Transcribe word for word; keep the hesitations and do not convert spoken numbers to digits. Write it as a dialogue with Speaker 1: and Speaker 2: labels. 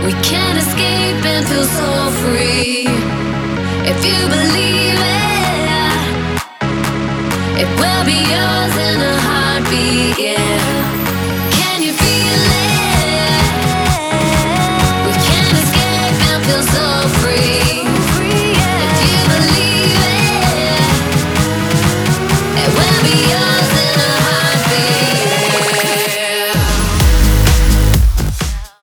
Speaker 1: We can't escape and feel so free. If you believe it, it will be yours in a heartbeat. Yeah.